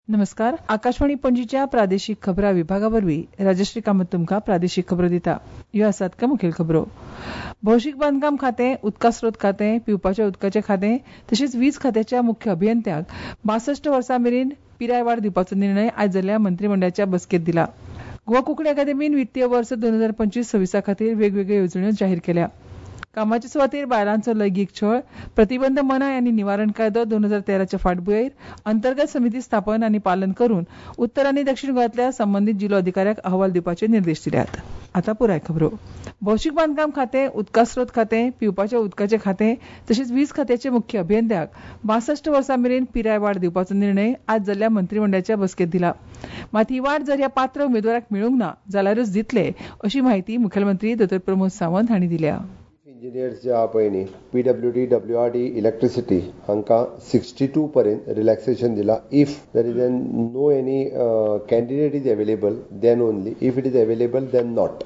नमस्कार. आकाशवाणी पणजीच्या प्रादेशीक खबरां विभागावरवीं राजश्री कामत तुमकां प्रादेशीक खबरो दिता. ह्यो आसात कांय मुखेल खबरो. भौशीक बांदकाम खातें, उदका स्रोत खातें, पिवपाच्या उदकाचें खातें तशेंच वीज खात्याच्या मुख्य अभियंत्याक 62 वर्सां मेरेन पिराय वाड दिवपाचो निर्णय आयज जाल्ल्या मंत्रिमंडळाच्या बसकेंत दिला. गोवा कोंकणी अकादेमीन वित्तीय वर्स 2025-26 खातीर वेगवेगळ्यो येवजण्यो जाहीर केल्या. कामाचे सुवातेर बायलांचो लैंगीक छळ, प्रतिबंध मनाय आनी निवारण कायदो 2013च्या फाटभुंयेर अंतर्गत समिती स्थापन आनी पालन करून उत्तर आनी दक्षिण गोंयांतल्या संबंदीत जिल्लो अधिकाऱ्याक अहवाल दिवपाचे निर्देश दिल्यात. आतां पुराय खबरो. भौशीक बांदकाम खातें, उदका स्रोत खातें, पिवपाच्या उदकाचें खातें तशेंच वीज खात्याचे मुख्य अभियंत्याक 62 वर्सां मेरेन पिराय वाड दिवपाचो निर्णय आयज जाल्ल्या मंत्रिमंडळाच्या बसकेंत दिला. मात ही वाड जर ह्या पात्र उमेदवाराक मेळूंक ना जाल्यारूच दितले अशी माहिती मुखेलमंत्री दोतोर प्रमोद सावंत हांणी दिल्या. इंजिनियर्स जे आहा पळय न्ही, PWD, WRD, इलेक्ट्रिसिटी हांकां 62 पर्यंत रिलॅक्सेशन दिला. If there is no any candidate is available then only, if it is available then not.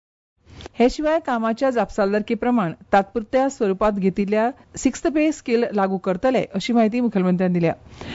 हे शिवाय कामाच्या जापसालदारके प्रमाण तात्पुरत्या स्वरुपात घेतिल्ल्या 6th पे स्केल लागू करतले अशी माहिती मुखेलमंत्र्यांनी दिल्या.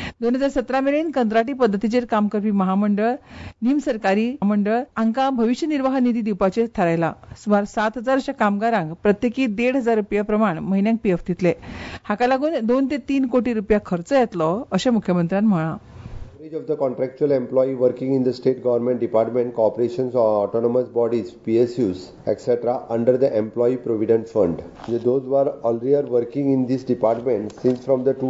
2017 मेरेन कंत्राटी पद्दतीचेर काम करपी महामंडळ, निमसरकारी मंडळ हांकां भविष्य निर्वाह निधी दिवपाचें थारायलां. सुमार 7,000 अशा कामगारांक प्रत्येकी ₹1,500 प्रमाण म्हयन्याक पीएफ दितले. हाका लागून 2 ते 3 कोटी रुपया खर्च येतलो अशें मुखेलमंत्र्यांनी म्हळां. Of the contractual employee working in the state government department, corporations or autonomous bodies, PSUs, etc. under the Employee Provident Fund. Those who are already working in this department since from the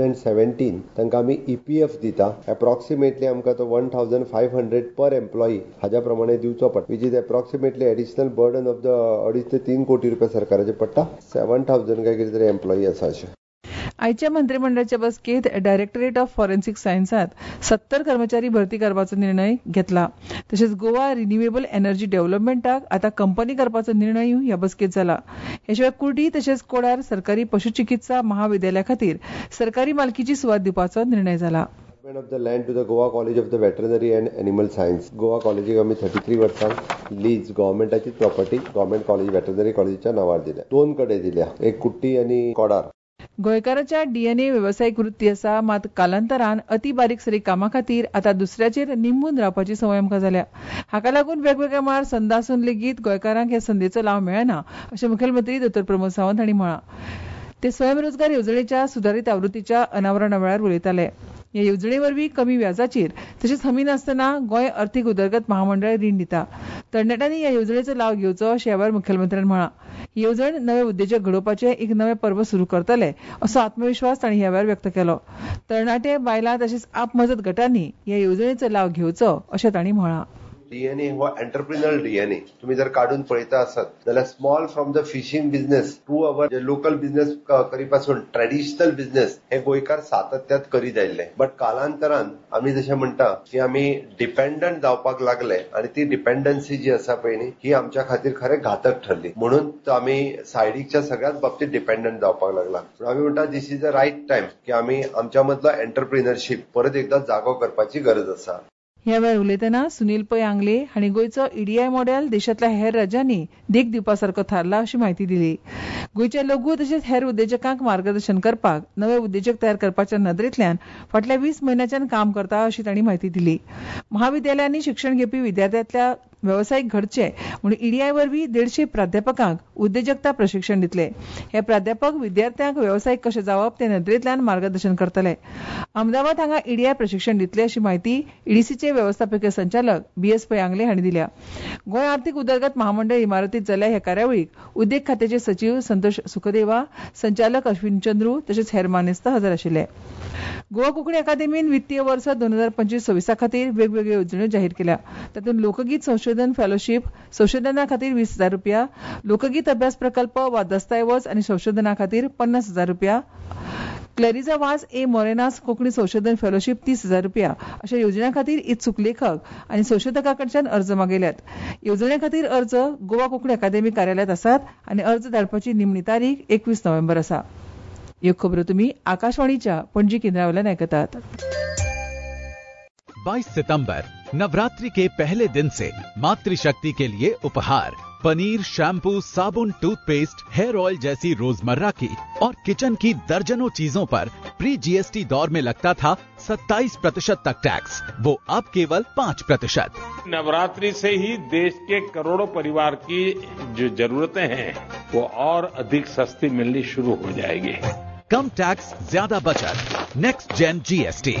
2017, तांकां आमी EPF दिता. Approximately आमकां तो 1,500 per employee हाज्या प्रमाणे दिवचो पडटा, which is approximately additional burden of the 2.5 ते 3 कोटी रुपया सरकाराचे पडटा. 7,000 काय कितें तरी एम्प्लॉई आसा अशें. आयच्या मंत्रिमंडळाच्या बसकेंत डायरेक्टरेट ऑफ फॉरेन्सिक सायन्सात 70 कर्मचारी भरती करपाचो निर्णय घेतला. तशेंच गोवा रिन्युएबल एनर्जी डेव्हलपमेंटाक आतां कंपनी करपाचो निर्णयूय ह्या बसकेंत जाला. हे शिवाय कुर्डी तशेंच कोडार सरकारी पशुचिकित्सा महाविद्यालया खातीर सरकारी मालकीची सुवात दिवपाचो निर्णय जाला. of the land to the Goa College of the Veterinary and Animal Science. Goa College आमी 33 वर्सांक लीज गव्हर्मेंटाची प्रॉपर्टी गव्हर्मेंट कॉलेज वेटरनरी कॉलेजच्या नांवार दिल्या. 2 कडेन दिल्या, एक कुट्टी आनी कोडार. गोंयकाराच्या DNA वेवसायीक वृत्ती आसा, मात कालांतरान अति बारीक सारीक कामा खातीर आतां दुसऱ्याचेर निंबून रावपाची संवय आमकां जाल्या. हाका लागून वेगवेगळ्या मळार संद आसून लेगीत गोंयकारांक ह्या संदेचो लाव मेळना अशें मुखेलमंत्री दोतोर प्रमोद सावंत हांणी म्हळां. ते स्वयंरोजगार येवजणेच्या सुदारीत आवृत्तीच्या अनावरणा वेळार उलयताले. ह्या येवजणे वरवीं कमी व्याजाचेर तशेंच हमी नासतना गोंय अर्थीक उदरगत महामंडळ रीण दिता. तरणाट्यांनी ह्या येवजणेचो लाव घेवचो अशें ह्या वेळार मुखेलमंत्र्यांनी म्हळां. ही येवजण नवे उद्देजक घडोवपाचें एक नवें पर्व सुरू करतले असो आत्मविश्वास तांणी ह्या वेळार व्यक्त केलो. तरणाटे, बायलां तशेंच आपमजत गटांनी ह्या येवजणेचो लाव घेवचो अशें तांणी म्हळां. DNA हो एंटरप्रिनर DNA तुम्ही जर काढून पळयता आसात जाल्यार small from the fishing business to our जे लोकल बिझनेस करी पासून ट्रेडिशनल बिझनेस हे गोंयकार सातत्यात करीत आयिल्ले. बट कालांतरान आमी जशें म्हणटा की आमी डिपेंडंट जावपाक लागले आनी ती डिपेंडन्सी जी आसा पळय न्ही ही आमच्या खातीर खरें घातक ठरली. म्हणून आमी सायडीकच्या सगळ्याच बाबतीत डिपेंडंट जावपाक लागला. आमी म्हणटा this is the right time की आमी आमच्या मदलो एंटरप्रिनरशीप परत एकदा जागो करपाची गरज आसा. ह्या वेळार उलयतना सुनील पै आंगले हांणी गोंयचो EDI मॉडेल देशांतल्या हेर राज्यांनी देख दिवपासारको थारला अशी माहिती दिली. गोंयच्या लघु तशेंच हेर उद्देजकांक मार्गदर्शन करपाक नवे उद्देजक तयार करपाच्या नदरेंतल्यान फाटल्या 20 म्हयन्यांच्यान काम करता अशी तांणी माहिती दिली. महाविद्यालयांनी शिक्षण घेवपी विद्यार्थ्यांतल्या वेवसायीक घडचे म्हूण EDI वरवीं 150 प्राध्यापकांक उद्देजकता प्रशिक्षण दितले. हे प्राध्यापक विद्यार्थ्यांक वेवसायीक कशें जावप ते नदरेंतल्यान मार्गदर्शन करतले. अहमदाबाद हांगा EDI प्रशिक्षण दितले अशी माहिती EDCचे वेवस्थापकीय संचालक BS पै आंगले हांणी दिल्या. गोंय आर्थीक उदरगत महामंडळ इमारतींत जाल्ल्या ह्या कार्यावळीक उद्देग खात्याचे सचीव संतोष सुखदेवा, संचालक अश्विन चंद्रू तशेंच हेर मानेस्त हजर आशिल्ले. गोवा कोंकणी अकादेमीन वित्तीय वर्स 2025-26 खातीर वेगवेगळ्यो येवजण्यो जाहीर केल्या. तातूंत लोकगीत संशोधन फेलोशीप संशोधना खातीर ₹20,000, लोकगीत अभ्यास प्रकल्प वा दस्तावेज आनी संशोधना खातीर ₹50,000, क्लॅरिजा वाज ए मोरेनास कोंकणी संशोधन फेलोशीप ₹30,000 अशा येवजण्यां खातीर इत्सूक लेखक आनी संशोधकां कडच्यान अर्ज मागयल्यात. येवजणे खातीर अर्ज गोवा कोंकणी अकादेमी कार्यालयांत आसात आनी अर्ज धाडपाची निमणी तारीख 21 नोव्हेंबर आसा. ह्यो खबरो तुमी आकाशवाणीच्या पणजी केंद्रावेल्यान आयकतात. 22 सितंबर नवरात्रि के पहले दिन से मातृशक्ति के लिए उपहार पनीर, शैम्पू, साबुन, टूथपेस्ट, हेयर ऑयल जैसी रोजमर्रा की और किचन की दर्जनों चीजों पर प्री जीएसटी दौर में लगता था 27% तक टैक्स, वो अब केवल 5%। नवरात्रि से ही देश के करोड़ों परिवार की जो जरूरतें हैं वो और अधिक सस्ती मिलनी शुरू हो जाएगी। कम टैक्स, ज्यादा बचत, next gen GST.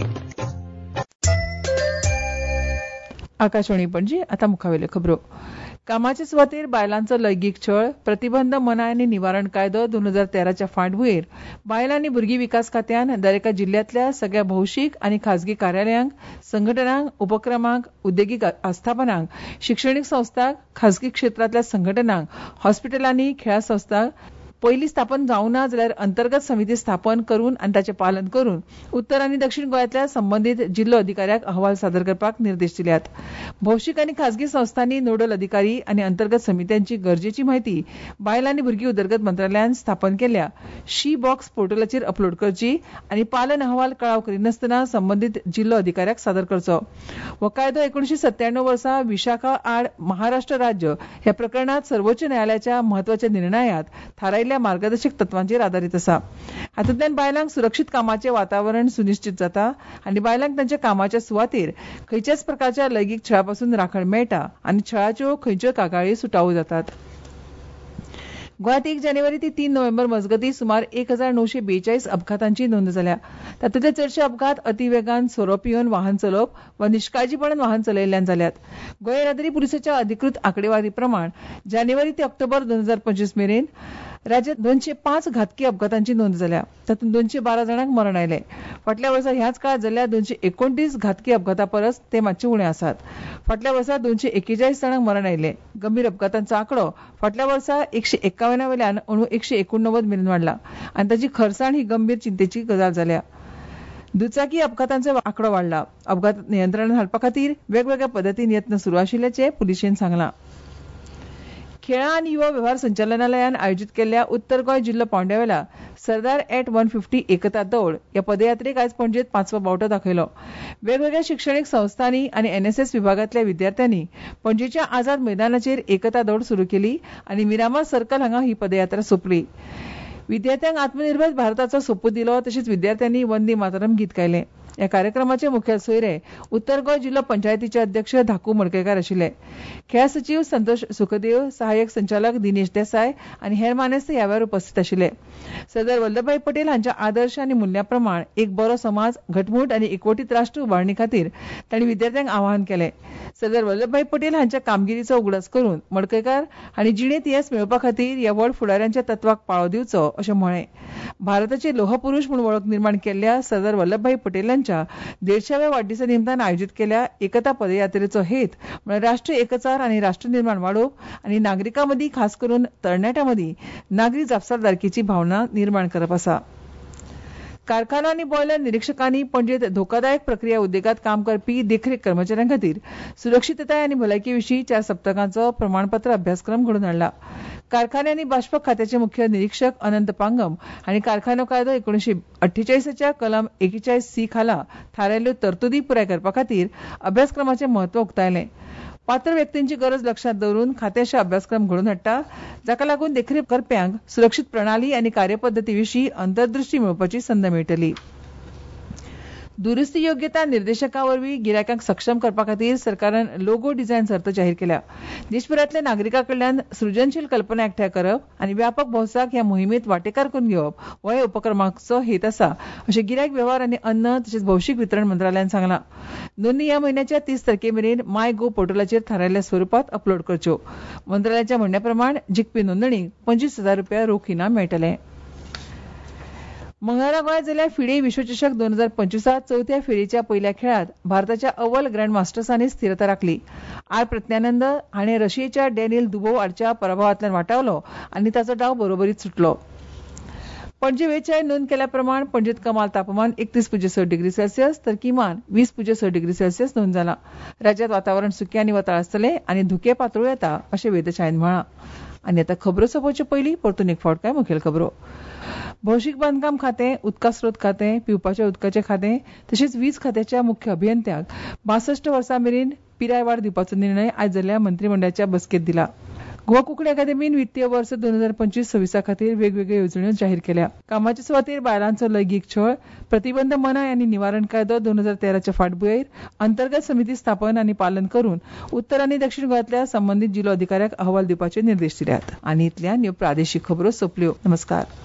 Akashvani Panaji. आता मुखावेल्यो खबरो. कामाचे सुवातेर बायलांचो लैंगीक छळ प्रतिबंध मनाय आनी निवारण कायदो 2013च्या फाटभुंयेर बायलां आनी भुरगीं विकास खात्यान दरेका जिल्ल्यांतल्या सगळ्या भौशीक आनी खाजगी कार्यालयांक, संघटनांक, उपक्रमांक, उद्देगीक आस्थापनांक, शिक्षणीक संस्थांक, खाजगी क्षेत्रांतल्या संघटनांक, हॉस्पिटलांनी, खेळा संस्थांक पयलीं स्थापन जावं ना जाल्यार अंतर्गत समिती स्थापन करून आनी ताचें पालन करून उत्तर आनी दक्षिण गोंयांतल्या संबंदीत जिल्लो अधिकाऱ्याक अहवाल सादर करपाक निर्देश दिल्यात. भौशीक आनी खाजगी संस्थांनी नोडल अधिकारी आनी अंतर्गत समित्यांची गरजेची म्हायती बायलां आनी भुरगीं उदरगत मंत्रालयान स्थापन केल्ल्या शी बॉक्स पोर्टलाचेर अपलोड करची आनी पालन अहवाल कळाव करिनासतना संबंदीत जिल्लो अधिकाऱ्याक सादर करचो. हो कायदो 1997 वर्सा विशाखा आड महाराष्ट्र राज्य ह्या प्रकरणात सर्वोच्च न्यायालयाच्या म्हत्वाच्या निर्णयात थारायिल्ल्या मार्गदर्शक तत्वांचेर आदारीत आसा. हातूंतल्यान बायलांक सुरक्षीत कामाचें वातावरण सुनिश्चित जाता आनी बायलांक तांच्या कामाच्या सुवातेर खंयच्याच प्रकारच्या लैंगीक छळा पासून राखण मेळटा आनी छळाच्यो खंयच्योय कागाळी सुटावो जातात. गोंयांत 1 जानेवारी ते 3 नोव्हेंबर मजगतीं सुमार 1942 अपघातांची नोंद जाल्या. तातूंतले चडशे अपघात अतिवेगान सोरो पिवन वाहन चलोवप वा निश्काळजीपणान वाहन चलयल्ल्यान जाल्यात. गोंय येरादारी पुलिसाच्या अधिकृत आंकडेवारी प्रमाण जानेवारी ते ऑक्टोबर 2025 मेरेन राज्यांत 205 घातकी अपघातांची नोंद जाल्या. तातूंत 212 जाणांक मरण आयलें. फाटल्या वर्सा ह्याच काळात जाल्ल्या 229 घातकी अपघातां परस ते मातशे उणे आसात. फाटल्या वर्सा 241 जाणांक मरण आयिल्लें. गंभीर अपघातांचो आंकडो फाटल्या वर्सा 151 वयल्यान अंदू 189 मेरेन वाडला आनी ताची खरसाण ही गंभीर चिंतेची गजाल जाल्या. दुचाकी अपघातांचो आंकडो वाडला. अपघात नियंत्रणांत हाडपा खातीर वेगवेगळ्या पद्दतीन यत्न सुरू आशिल्ल्याचें पुलिशेन सांगलां. खेळां आनी युवा वेव्हार संचालनालयान आयोजीत केल्ल्या उत्तर गोंय जिल्लो पांवड्यावेला सरदार @ 150 एकता दौड ह्या पदयात्रेक आयज पणजेंत 5वो बावटो दाखयलो. वेगवेगळ्या शिक्षणीक संस्थांनी आनी एनएसएस विभागांतल्या विद्यार्थ्यांनी पणजेच्या आझाद मैदानाचेर एकता दौड सुरू केली आनी मिरामार सर्कल हांगा ही पदयात्रा सोंपली. विद्यार्थ्यांक आत्मनिर्भर भारताचो सोपूत दिलो तशेंच विद्यार्थ्यांनी वंदे मातरम गीत गायलें. ह्या कार्यक्रमाचे मुखेल सोयरे उत्तर गोंय जिल्लो पंचायतीचे अध्यक्ष धाकू मडकयकार आशिल्ले. खेळा सचिव संतोष सुखदेव, सहाय्यक संचालक दिनेश देसाय आनी हेर मानेस्त ह्या वेळार उपस्थित आशिल्ले. सरदार वल्लभभाई पटेल हांच्या आदर्श आनी मुल्यां प्रमाण एक बरो समाज, घटमूट आनी एकवटीत राष्ट्र उभारणी खातीर तांणी विद्यार्थ्यांक आवाहन केलें. सरदार वल्लभभाई पटेल हांच्या कामगिरीचो उगडास करून मडकयकार हांणी जिणेंत येस मेळोवपा खातीर ह्या व्हड फुडाऱ्यांच्या तत्वाक पाळो दिवचो अशें म्हळें. भारताचे लोहपुरुष म्हूण वळख निर्माण केल्ल्या सरदार वल्लभभाई पटेलांच्या 150व्या वाडदिसा निमतान आयोजीत केल्ल्या एकता पदयात्रेचो हेत म्हळ्यार राष्ट्रीय एकचार आनी राष्ट्र निर्माण वाडोवप आनी नागरिकां मदीं खास करून तरणाट्यां मदीं नागरी जापसालदारकेची भावना निर्माण करप आसा. कारखानो आनी बॉयलर निरीक्षकांनी पणजेंत धोकादायक प्रक्रिया उद्देगांत काम करपी देखरेख कर्मचाऱ्यां खातीर सुरक्षीतताय आनी भलायके विशीं 4 सप्तकांचो प्रमाणपत्र अभ्यासक्रम घडोवन हाडला. कारखाने आनी बाश्प खात्याचे मुख्य निरीक्षक अनंत पांगम हांणी कारखानो कायदो 1948च्या कलम 41C खाला थारायल्ल्यो तरतुदी पुराय करपा खातीर अभ्यासक्रमाचें म्हत्व उक्तायलें. पात्र व्यक्तींची गरज लक्षांत दवरून खातें अशे अभ्यासक्रम घडोवन हाडटा जाका लागून देखरेख करप्यांक सुरक्षीत प्रणाली आनी कार्यपद्दती विशीं अंतर्दृश्टी मेळोवपाची संद मेळटली. दुरुस्ती योग्यता निर्देशका वरवीं गिरायकांक सक्षम करपा खातीर सरकारान लोगो डिझायन सर्त जाहीर केल्या. देशभरांतल्या नागरिकां कडल्यान सृजनशील कल्पना एकठांय करप आनी व्यापक भौसाक ह्या मोहिमेंत वांटेकार करून घेवप हो ह्या उपक्रमाचो हेत आसा अशें गिरायक वेव्हार आनी अन्न तशेंच भौशीक वितरण मंत्रालयान सांगलां. नोंदणी ह्या म्हयन्याच्या 30 तारखेमेरेन माय गो पोर्टलाचेर थारायल्ल्या स्वरुपांत अपलोड करच्यो. मंत्रालयाच्या म्हणण्या प्रमाण जिखपी नोंदणीक ₹25,000 रोख इनाम मेळटलें. मंगळारा गोंयांत जाल्ल्या फिडे विश्वचषक 2025 चवथ्या फेरयेच्या पयल्या खेळांत भारताच्या अव्वल ग्रँड मास्टर्सांनी स्थिरता राखली. आर प्रज्ञानंद हाणें रशियेच्या डॅनियल दुबोव आडच्या पराभवांतल्यान वाटावलो आनी ताचो डाव बरोबरीत सुटलो. पणजे वेधशाळेन नोंद केल्या प्रमाण पणजेंत कमाल तापमान 31.6 डिग्री सेल्सियस तर किमान 20.6 डिग्री सेल्सियस नोंद जालां. राज्यांत वातावरण सुकें आनी वताळ आसतलें आनी धुकें पातळूं येता अशें वेधशाळेन म्हळां. आनी आतां खबरो सोंपोवचे पयलीं परतून एक फावट कांय मुखेल खबरो. भौशीक बांदकाम खातें, उदका स्रोत खातें, पिवपाच्या उदकाचें खातें तशेंच वीज खात्याच्या मुख्य अभियंत्याक 62 वर्सां मेरेन पिराय वाड दिवपाचो निर्णय आयज जाल्ल्या मंत्रिमंडळाच्या बसकेंत दिला. गोवा कोंकणी अकादेमीन वित्तीय वर्स 2025-26 खातीर वेगवेगळ्यो येवजण्यो जाहीर केल्या. कामाचे सुवातेर बायलांचो लैंगीक छळ, प्रतिबंध मनाय आनी निवारण कायदो 2013च्या फाटभुंयेर अंतर्गत समिती स्थापन आनी पालन करून उत्तर आनी दक्षिण गोंयांतल्या संबंदीत जिल्लो अधिकाऱ्यांक अहवाल दिवपाचे निर्देश दिल्यात. आनी इतल्यान ह्यो प्रादेशीक खबरो सोंपल्यो. नमस्कार.